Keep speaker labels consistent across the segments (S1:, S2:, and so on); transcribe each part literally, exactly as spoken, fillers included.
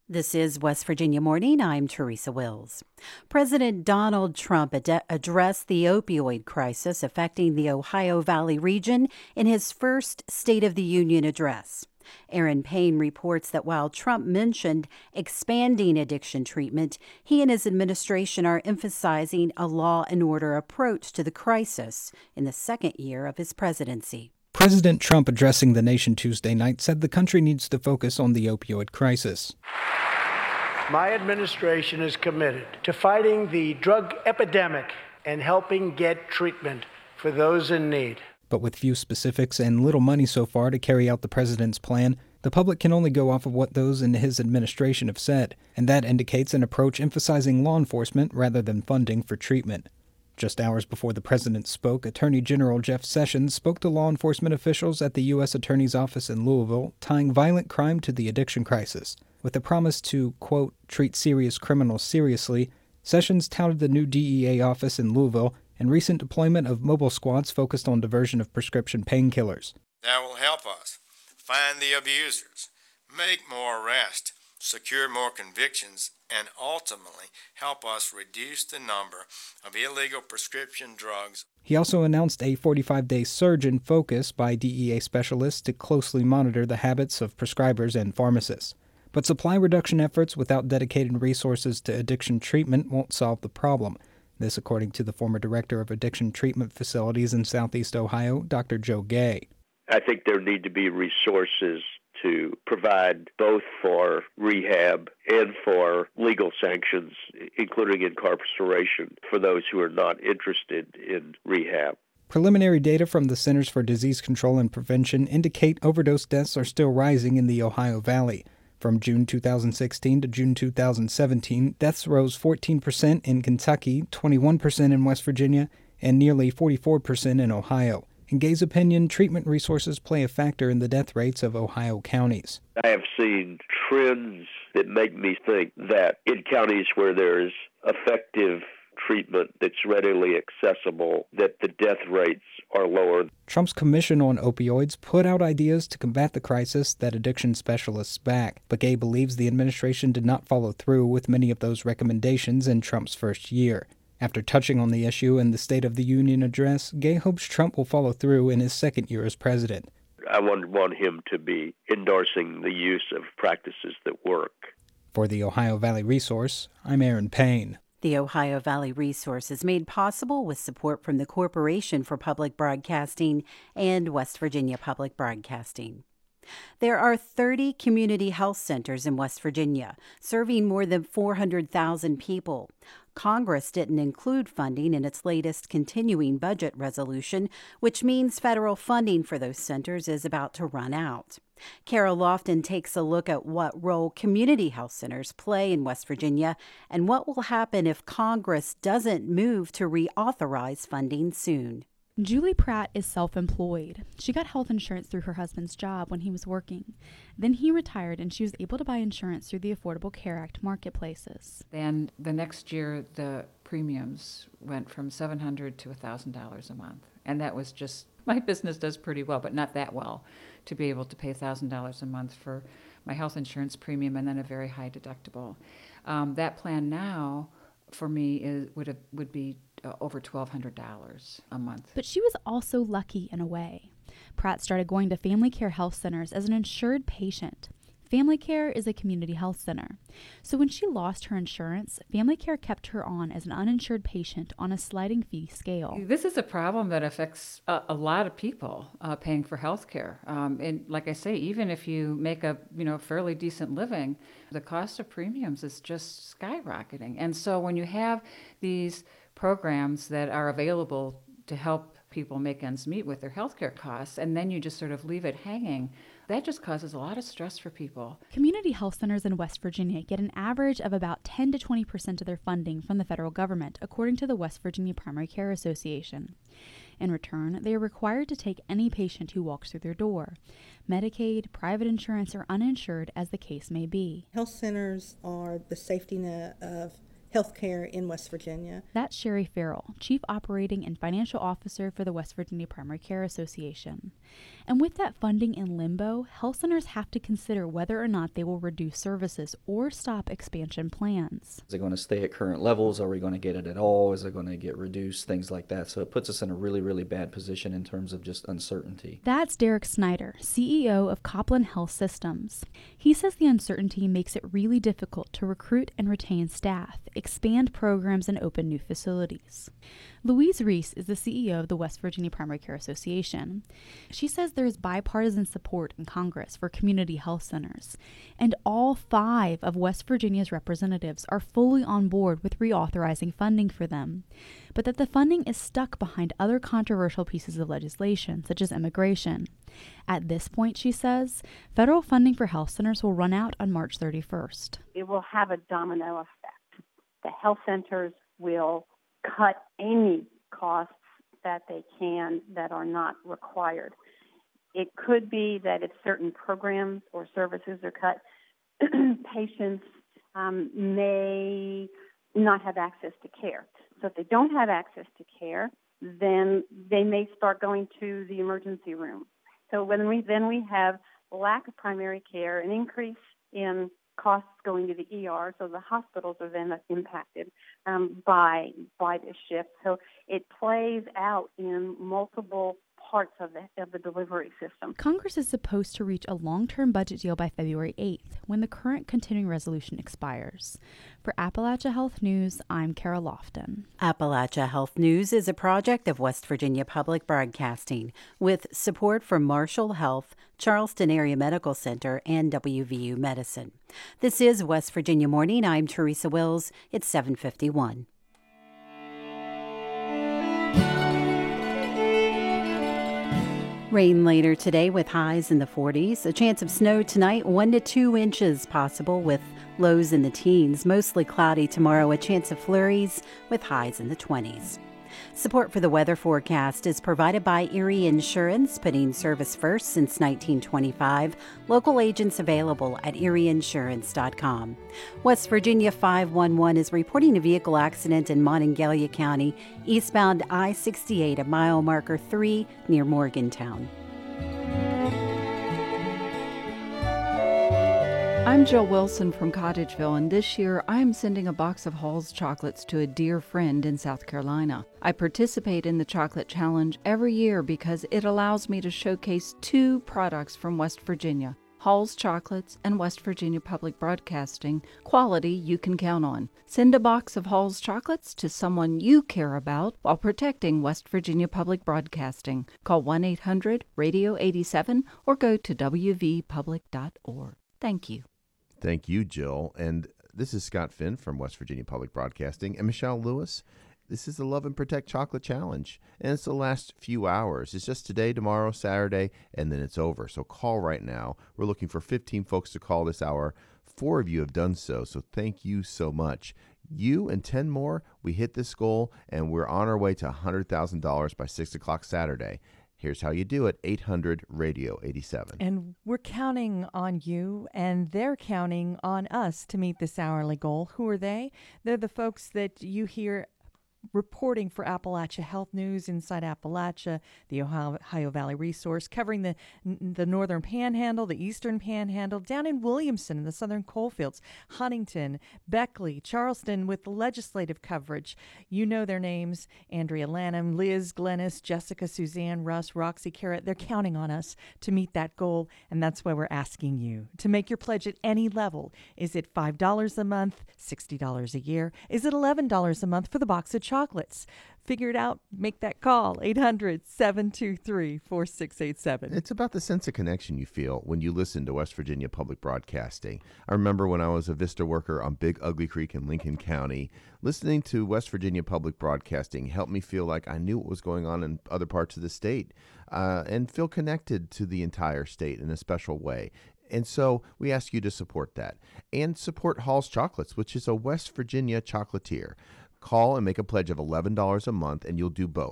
S1: This is West Virginia Morning. I'm Teresa Wills. President Donald Trump ad- addressed the opioid crisis affecting the Ohio Valley region in his first State of the Union address. Aaron Payne reports that while Trump mentioned expanding addiction treatment, he and his administration are emphasizing a law and order approach to the crisis in the second year of his presidency.
S2: President Trump, addressing the nation Tuesday night, said the country needs to focus on the opioid crisis.
S3: My administration is committed to fighting the drug epidemic and helping get treatment for those in need.
S2: But with few specifics and little money so far to carry out the president's plan, the public can only go off of what those in his administration have said, and that indicates an approach emphasizing law enforcement rather than funding for treatment. Just hours before the president spoke, Attorney General Jeff Sessions spoke to law enforcement officials at the U S Attorney's Office in Louisville, tying violent crime to the addiction crisis. With a promise to, quote, treat serious criminals seriously, Sessions touted the new D E A office in Louisville and recent deployment of mobile squads focused on diversion of prescription painkillers.
S4: That will help us find the abusers, make more arrests, secure more convictions, and ultimately help us reduce the number of illegal prescription drugs.
S2: He also announced a forty-five day surge in focus by D E A specialists to closely monitor the habits of prescribers and pharmacists. But supply reduction efforts without dedicated resources to addiction treatment won't solve the problem. This according to the former director of addiction treatment facilities in Southeast Ohio, Doctor Joe Gay.
S5: I think there need to be resources to provide both for rehab and for legal sanctions, including incarceration for those who are not interested in rehab.
S2: Preliminary data from the Centers for Disease Control and Prevention indicate overdose deaths are still rising in the Ohio Valley. From June two thousand sixteen to June two thousand seventeen, deaths rose fourteen percent in Kentucky, twenty-one percent in West Virginia, and nearly forty-four percent in Ohio. In Gay's opinion, treatment resources play a factor in the death rates of Ohio counties.
S5: I have seen trends that make me think that in counties where there's effective treatment that's readily accessible, that the death rates are lower.
S2: Trump's Commission on Opioids put out ideas to combat the crisis that addiction specialists back, but Gay believes the administration did not follow through with many of those recommendations in Trump's first year. After touching on the issue in the State of the Union address, Gay hopes Trump will follow through in his second year as president.
S5: I want, want him to be endorsing the use of practices that work.
S2: For the Ohio Valley Resource, I'm Aaron Payne.
S1: The Ohio Valley Resource is made possible with support from the Corporation for Public Broadcasting and West Virginia Public Broadcasting. There are thirty community health centers in West Virginia, serving more than four hundred thousand people. Congress didn't include funding in its latest continuing budget resolution, which means federal funding for those centers is about to run out. Carol Lofton takes a look at what role community health centers play in West Virginia and what will happen if Congress doesn't move to reauthorize funding soon.
S6: Julie Pratt is self-employed. She got health insurance through her husband's job when he was working. Then he retired and she was able to buy insurance through the Affordable Care Act marketplaces.
S7: Then the next year, the premiums went from seven hundred dollars to one thousand dollars a month. And that was just, my business does pretty well, but not that well, to be able to pay one thousand dollars a month for my health insurance premium and then a very high deductible. Um, that plan now, for me, is would have, would be uh, over twelve hundred dollars a month.
S6: But she was also lucky in a way. Pratt started going to Family Care Health Centers as an insured patient. Family Care is a community health center. So when she lost her insurance, Family Care kept her on as an uninsured patient on a sliding fee scale.
S7: This is a problem that affects a, a lot of people uh, paying for health care. Um, and like I say, even if you make a you know fairly decent living, the cost of premiums is just skyrocketing. And so when you have these programs that are available to help people make ends meet with their health care costs, and then you just sort of leave it hanging, that just causes a lot of stress for people.
S6: Community health centers in West Virginia get an average of about ten to twenty percent of their funding from the federal government, according to the West Virginia Primary Care Association. In return, they are required to take any patient who walks through their door, Medicaid, private insurance, or uninsured, as the case may be.
S8: Health centers are the safety net of healthcare in West Virginia.
S6: That's Sherry Farrell, Chief Operating and Financial Officer for the West Virginia Primary Care Association. And with that funding in limbo, health centers have to consider whether or not they will reduce services or stop expansion plans.
S9: Is it going to stay at current levels? Are we going to get it at all? Is it going to get reduced? Things like that. So it puts us in a really, really bad position in terms of just uncertainty.
S6: That's Derek Snyder, C E O of Copland Health Systems. He says the uncertainty makes it really difficult to recruit and retain staff, expand programs, and open new facilities. Louise Reese is the C E O of the West Virginia Primary Care Association. She says there is bipartisan support in Congress for community health centers, and all five of West Virginia's representatives are fully on board with reauthorizing funding for them, but that the funding is stuck behind other controversial pieces of legislation, such as immigration. At this point, she says, federal funding for health centers will run out on March thirty-first.
S10: It will have a domino effect. The health centers will cut any costs that they can that are not required. It could be that if certain programs or services are cut, patients um, may not have access to care. So if they don't have access to care, then they may start going to the emergency room. So when we then we have lack of primary care, an increase in costs going to the E R, so the hospitals are then impacted um, by by this shift. So it plays out in multiple parts of the of the delivery system.
S6: Congress is supposed to reach a long-term budget deal by February eighth, when the current continuing resolution expires. For Appalachia Health News, I'm Kara Lofton.
S1: Appalachia Health News is a project of West Virginia Public Broadcasting with support from Marshall Health, Charleston Area Medical Center, and W V U Medicine. This is West Virginia Morning. I'm Teresa Wills. It's seven fifty-one. Rain later today with highs in the forties. A chance of snow tonight, one to two inches possible with lows in the teens. Mostly cloudy tomorrow, a chance of flurries with highs in the twenties. Support for the weather forecast is provided by Erie Insurance, putting service first since nineteen twenty-five. Local agents available at erie insurance dot com. West Virginia five one one is reporting a vehicle accident in Monongalia County, eastbound I sixty-eight at mile marker three near Morgantown.
S11: I'm Jill Wilson from Cottageville, and this year I'm sending a box of Hall's chocolates to a dear friend in South Carolina. I participate in the Chocolate Challenge every year because it allows me to showcase two products from West Virginia, Hall's Chocolates and West Virginia Public Broadcasting, quality you can count on. Send a box of Hall's Chocolates to someone you care about while protecting West Virginia Public Broadcasting. Call one eight hundred radio eighty-seven or go to w v public dot org. Thank you.
S12: Thank you, Jill. And this is Scott Finn from West Virginia Public Broadcasting and Michelle Lewis. This is the Love and Protect Chocolate Challenge, and it's the last few hours. It's just today, tomorrow, Saturday, and then it's over. So call right now. We're looking for fifteen folks to call this hour. Four of you have done so, so thank you so much. You and ten more, we hit this goal, and we're on our way to one hundred thousand dollars by six o'clock Saturday. Here's how you do it, eight hundred radio eighty-seven.
S13: And we're counting on you, and they're counting on us to meet this hourly goal. Who are they? They're the folks that you hear reporting for Appalachia Health News, Inside Appalachia, the Ohio, Ohio Valley Resource, covering the the northern panhandle, the eastern panhandle, down in Williamson in the southern coalfields, Huntington, Beckley, Charleston, with the legislative coverage. You know their names: Andrea Lanham, Liz Glennis, Jessica, Suzanne, Russ, Roxy, Kara. They're counting on us to meet that goal, and that's why we're asking you to make your pledge at any level. Is it five dollars a month, sixty dollars a year? Is it eleven dollars a month for the box of chocolates? Figure it out. Make that call. eight hundred, seven two three, four six eight seven.
S12: It's about the sense of connection you feel when you listen to West Virginia Public Broadcasting. I remember when I was a Vista worker on Big Ugly Creek in Lincoln County, listening to West Virginia Public Broadcasting helped me feel like I knew what was going on in other parts of the state uh, and feel connected to the entire state in a special way. And so we ask you to support that and support Hall's Chocolates, which is a West Virginia chocolatier. Call and make a pledge of eleven dollars a month, and you'll do both.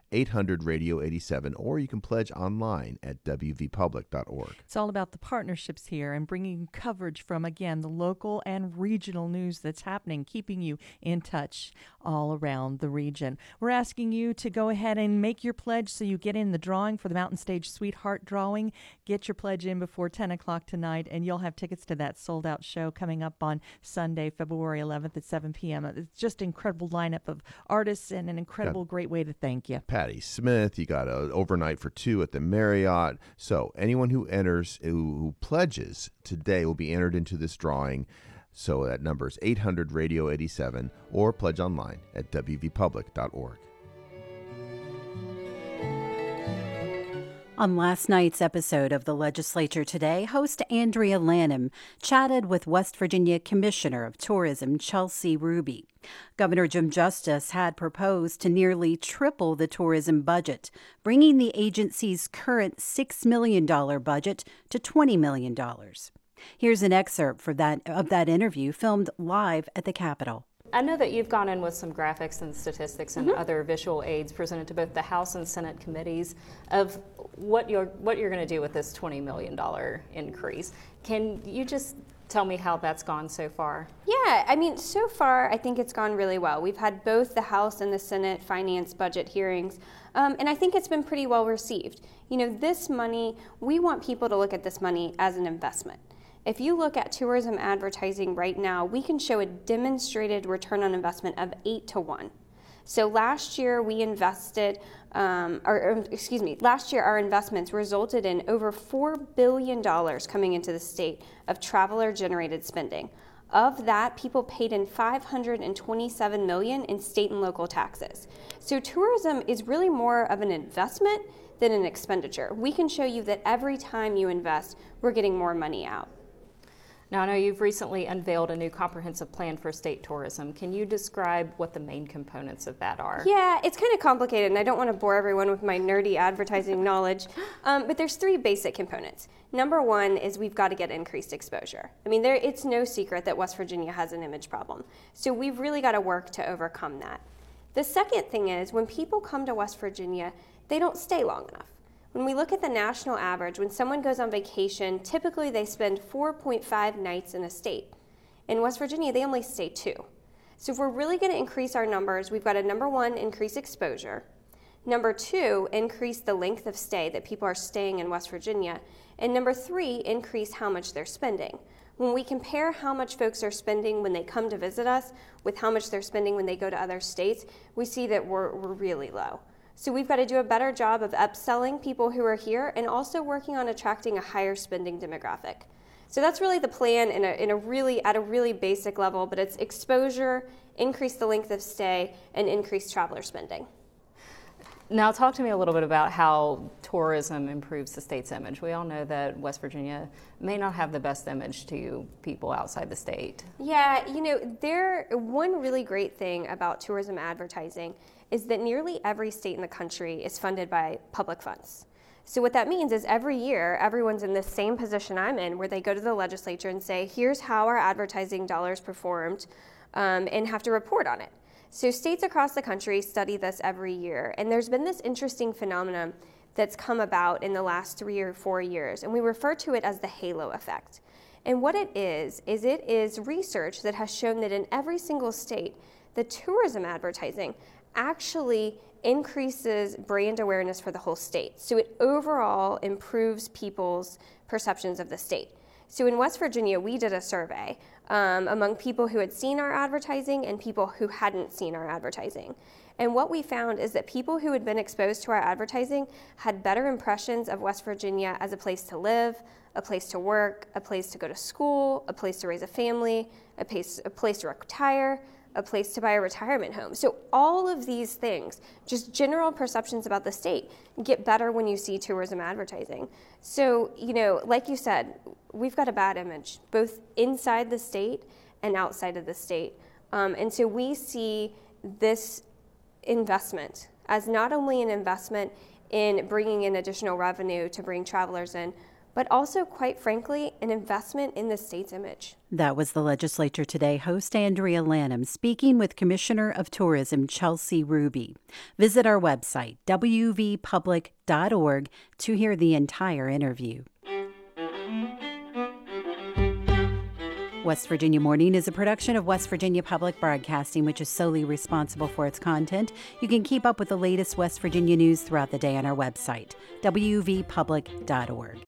S12: eight hundred radio eighty-seven, or you can pledge online at w v public dot org.
S13: It's all about the partnerships here and bringing coverage from, again, the local and regional news that's happening, keeping you in touch all around the region. We're asking you to go ahead and make your pledge so you get in the drawing for the Mountain Stage Sweetheart drawing. Get your pledge in before ten o'clock tonight, and you'll have tickets to that sold-out show coming up on Sunday, February eleventh at seven p.m. It's just an incredible lineup of artists and an incredible, great way to thank you.
S12: Patti Smith, you got an overnight for two at the Marriott. So anyone who enters, who, who pledges today will be entered into this drawing. So that number is eight hundred radio eighty-seven, or pledge online at w v public dot org.
S1: On last night's episode of the Legislature Today, host Andrea Lanham chatted with West Virginia Commissioner of Tourism Chelsea Ruby. Governor Jim Justice had proposed to nearly triple the tourism budget, bringing the agency's current six million dollars budget to twenty million dollars. Here's an excerpt for that, of that interview filmed live at the Capitol.
S14: I know that you've gone in with some graphics and statistics and
S10: Mm-hmm.
S14: other visual aids presented to both the House and Senate committees of what you're what you're going to do with this twenty million dollars increase. Can you just tell me how that's gone so far?
S15: Yeah, I mean, so far I think it's gone really well. We've had both the House and the Senate finance budget hearings, um, and I think it's been pretty well received. You know, this money, we want people to look at this money as an investment. If you look at tourism advertising right now, we can show a demonstrated return on investment of eight to one. So last year we invested, um, or, or excuse me, last year our investments resulted in over four billion dollars coming into the state of traveler-generated spending. Of that, people paid in five hundred twenty-seven million dollars in state and local taxes. So tourism is really more of an investment than an expenditure. We can show you that every time you invest, we're getting more money out.
S14: Now, I know you've recently unveiled a new comprehensive plan for state tourism. Can you describe what the main components of that are?
S15: Yeah, it's kind of complicated, and I don't want to bore everyone with my nerdy advertising knowledge, um, but there's three basic components. Number one is we've got to get increased exposure. I mean, there, it's no secret that West Virginia has an image problem, so we've really got to work to overcome that. The second thing is when people come to West Virginia, they don't stay long enough. When we look at the national average, when someone goes on vacation, typically they spend four point five nights in a state. In West Virginia, they only stay two. So if we're really going to increase our numbers, we've got to, number one, increase exposure. Number two, increase the length of stay that people are staying in West Virginia. And number three, increase how much they're spending. When we compare how much folks are spending when they come to visit us with how much they're spending when they go to other states, we see that we're, we're really low. So we've got to do a better job of upselling people who are here and also working on attracting a higher spending demographic. So that's really the plan in a, in a really, at a really basic level, but it's exposure, increase the length of stay, and increase traveler spending.
S14: Now, talk to me a little bit about how tourism improves the state's image. We all know that West Virginia may not have the best image to people outside the state.
S15: Yeah, you know, there, one really great thing about tourism advertising is that nearly every state in the country is funded by public funds. So what that means is every year, everyone's in the same position I'm in, where they go to the legislature and say, here's how our advertising dollars performed, um, and have to report on it. So states across the country study this every year, and there's been this interesting phenomenon that's come about in the last three or four years, and we refer to it as the halo effect. And what it is, is it is research that has shown that in every single state, the tourism advertising actually increases brand awareness for the whole state. So it overall improves people's perceptions of the state. So in West Virginia, we did a survey um, among people who had seen our advertising and people who hadn't seen our advertising. And what we found is that people who had been exposed to our advertising had better impressions of West Virginia as a place to live, a place to work, a place to go to school, a place to raise a family, a place, a place to retire, a place to buy a retirement home. So all of these things, just general perceptions about the state, get better when you see tourism advertising. So, you know, like you said, we've got a bad image, both inside the state and outside of the state. Um, and so we see this investment as not only an investment in bringing in additional revenue to bring travelers in, but also, quite frankly, an investment in the state's image.
S1: That was the Legislature Today host Andrea Lanham speaking with Commissioner of Tourism Chelsea Ruby. Visit our website, w v public dot org, to hear the entire interview. West Virginia Morning is a production of West Virginia Public Broadcasting, which is solely responsible for its content. You can keep up with the latest West Virginia news throughout the day on our website, w v public dot org.